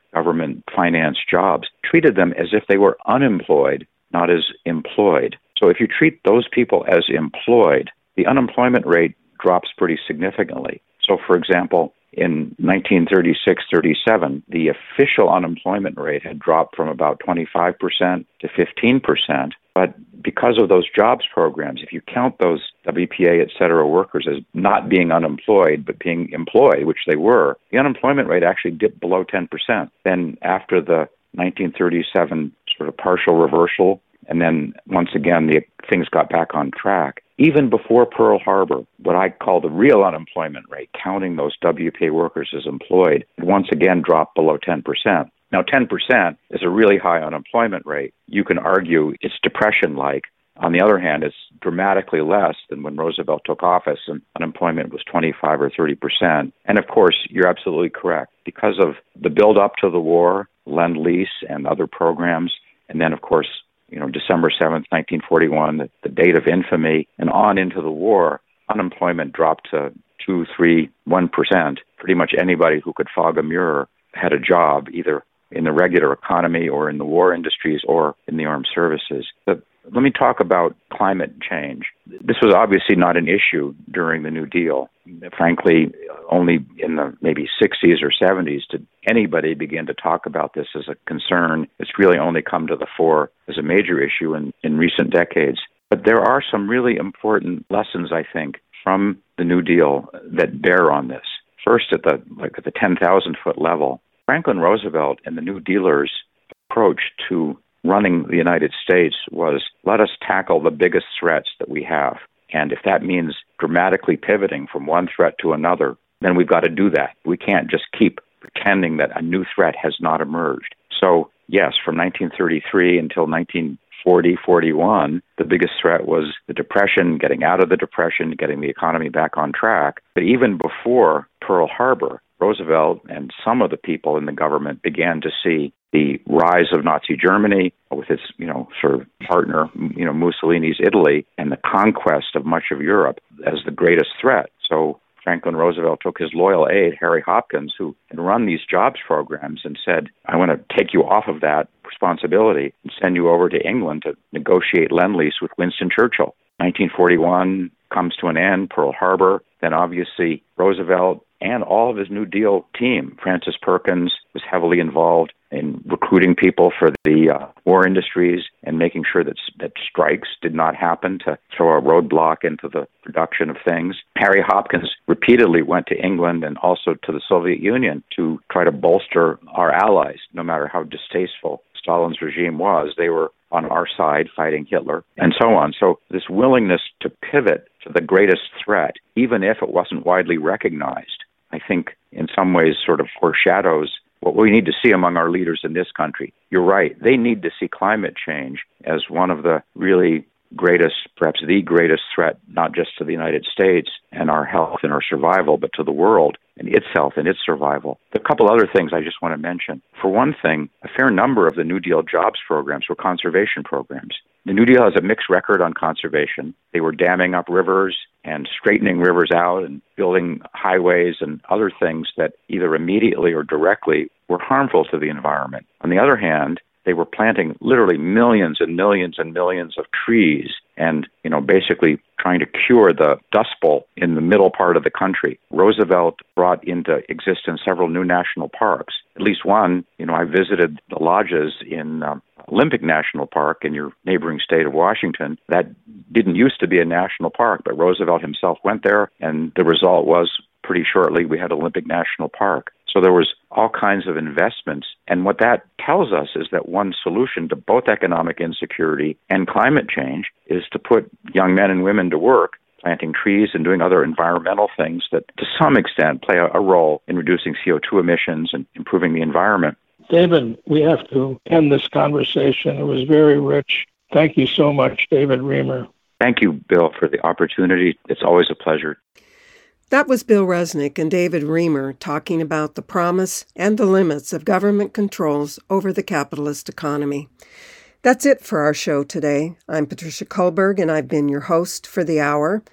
government finance jobs, treated them as if they were unemployed, not as employed. So if you treat those people as employed, the unemployment rate drops pretty significantly. So, for example, in nineteen thirty-six thirty-seven, the official unemployment rate had dropped from about twenty-five percent to fifteen percent. But because of those jobs programs, if you count those W P A, et cetera, workers as not being unemployed, but being employed, which they were, the unemployment rate actually dipped below ten percent. Then after the nineteen thirty-seven sort of partial reversal, and then once again, the things got back on track. Even before Pearl Harbor, what I call the real unemployment rate, counting those W P A workers as employed, once again dropped below ten percent. Now, ten percent is a really high unemployment rate. You can argue it's depression-like. On the other hand, it's dramatically less than when Roosevelt took office and unemployment was twenty-five or thirty percent. And of course, you're absolutely correct. Because of the build-up to the war, Lend-Lease and other programs, and then, of course, you know, December seventh, nineteen forty-one, the, the date of infamy, and on into the war, unemployment dropped to two, three, one percent. Pretty much anybody who could fog a mirror had a job, either in the regular economy or in the war industries or in the armed services. But let me talk about climate change. This was obviously not an issue during the New Deal. Frankly, only in the maybe sixties or seventies did anybody begin to talk about this as a concern. It's really only come to the fore as a major issue in, in recent decades. But there are some really important lessons, I think, from the New Deal that bear on this. First, at the like at the ten thousand foot level, Franklin Roosevelt and the New Dealers' approach to running the United States was, let us tackle the biggest threats that we have. And if that means dramatically pivoting from one threat to another, then we've got to do that. We can't just keep pretending that a new threat has not emerged. So, yes, from nineteen thirty-three until nineteen forty, forty-one, the biggest threat was the Depression, getting out of the Depression, getting the economy back on track. But even before Pearl Harbor, Roosevelt and some of the people in the government began to see the rise of Nazi Germany with its, you know, sort of partner, you know, Mussolini's Italy, and the conquest of much of Europe as the greatest threat. So Franklin Roosevelt took his loyal aide, Harry Hopkins, who had run these jobs programs, and said, I want to take you off of that responsibility and send you over to England to negotiate Lend-Lease with Winston Churchill. nineteen forty-one comes to an end, Pearl Harbor. Then obviously Roosevelt and all of his New Deal team, Francis Perkins, was heavily involved in recruiting people for the uh, war industries and making sure that that strikes did not happen to throw a roadblock into the production of things. Harry Hopkins repeatedly went to England and also to the Soviet Union to try to bolster our allies, no matter how distasteful Stalin's regime was. They were on our side fighting Hitler, and so on. So this willingness to pivot to the greatest threat, even if it wasn't widely recognized, I think in some ways sort of foreshadows what we need to see among our leaders in this country. You're right. They need to see climate change as one of the really greatest, perhaps the greatest threat, not just to the United States and our health and our survival, but to the world and its health and its survival. A couple other things I just want to mention. For one thing, a fair number of the New Deal jobs programs were conservation programs. The New Deal has a mixed record on conservation. They were damming up rivers and straightening rivers out and building highways and other things that either immediately or directly were harmful to the environment. On the other hand, they were planting literally millions and millions and millions of trees and, you know, basically trying to cure the Dust Bowl in the middle part of the country. Roosevelt brought into existence several new national parks. At least one, you know, I visited the lodges in um, Olympic National Park in your neighboring state of Washington. That didn't used to be a national park, but Roosevelt himself went there, and the result was pretty shortly we had Olympic National Park. So there was all kinds of investments. And what that tells us is that one solution to both economic insecurity and climate change is to put young men and women to work planting trees and doing other environmental things that to some extent play a, a role in reducing C O two emissions and improving the environment. David, we have to end this conversation. It was very rich. Thank you so much, David Reimer. Thank you, Bill, for the opportunity. It's always a pleasure. That was Bill Resnick and David Reimer talking about the promise and the limits of government controls over the capitalist economy. That's it for our show today. I'm Patricia Kullberg, and I've been your host for the hour.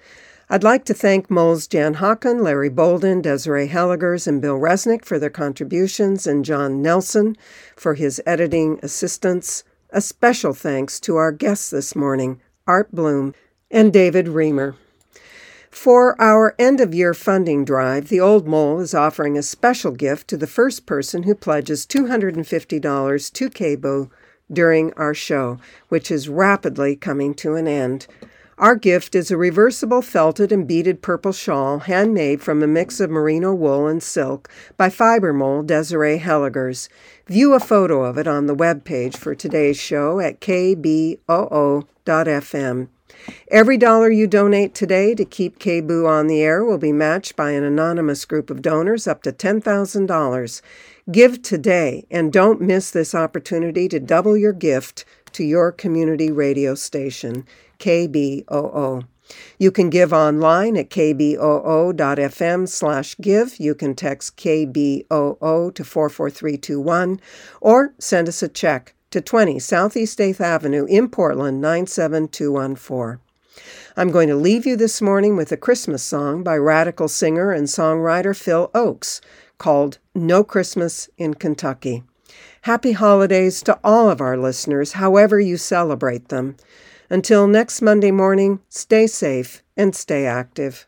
I'd like to thank Moles Jan Hocken, Larry Bolden, Desiree Helligers, and Bill Resnick for their contributions, and John Nelson for his editing assistance. A special thanks to our guests this morning, Art Bloom and David Reamer. For our end-of-year funding drive, the Old Mole is offering a special gift to the first person who pledges two hundred fifty dollars to K B O during our show, which is rapidly coming to an end. Our gift is a reversible felted and beaded purple shawl handmade from a mix of merino wool and silk by fiber mole Desiree Helligers. View a photo of it on the webpage for today's show at k b o o dot f m. Every dollar you donate today to keep K B O on the air will be matched by an anonymous group of donors up to ten thousand dollars. Give today and don't miss this opportunity to double your gift to your community radio station, K B O O. You can give online at k b o o dot f m slash give. You can text K B O O to four four three two one or send us a check to twenty Southeast eighth Avenue in Portland, nine seven two one four. I'm going to leave you this morning with a Christmas song by radical singer and songwriter Phil Oakes called No Christmas in Kentucky. Happy holidays to all of our listeners, however you celebrate them. Until next Monday morning, stay safe and stay active.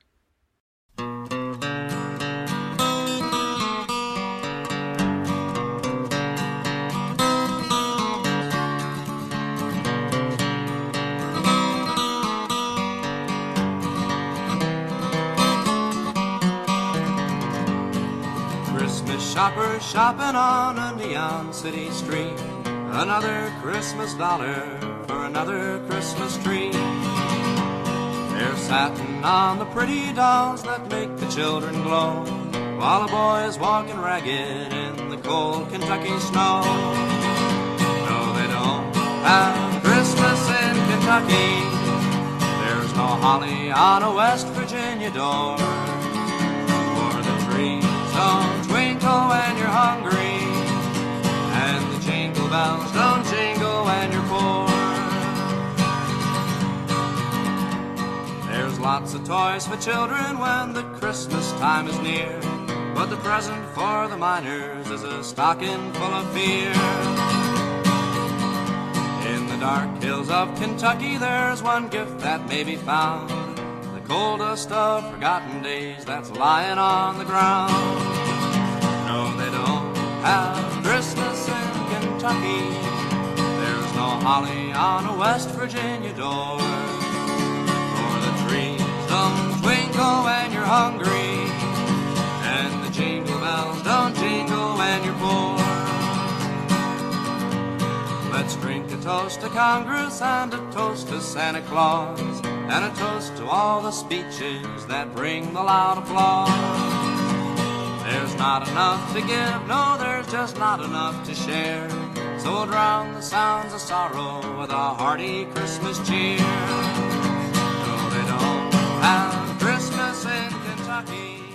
Christmas shoppers shopping on a neon city street. Another Christmas dollar for another Christmas tree. They're satin on the pretty dolls that make the children glow, while the boys walking ragged in the cold Kentucky snow. No, they don't have Christmas in Kentucky. There's no holly on a West Virginia door, or the trees don't twinkle when you're hungry, and the jingle bells don't jingle when you're poor. There's lots of toys for children when the Christmas time is near, but the present for the miners is a stocking full of fear. In the dark hills of Kentucky there's one gift that may be found, the coldest of forgotten days that's lying on the ground. No, they don't have Christmas in Kentucky. There's no holly on a West Virginia door, or the trees don't twinkle when you're hungry, and the jingle bells don't jingle when you're poor. Let's drink a toast to Congress and a toast to Santa Claus, and a toast to all the speeches that bring the loud applause. There's not enough to give, no, there's just not enough to share, so we'll drown the sounds of sorrow with a hearty Christmas cheer. No, they don't have Christmas in Kentucky.